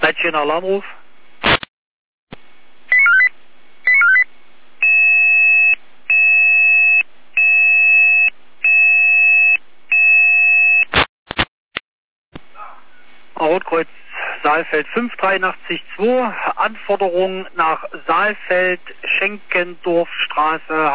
Leitstehender Alarmruf. Rotkreuz Saalfeld 583-2, Anforderung nach Saalfeld, Schenkendorfstraße,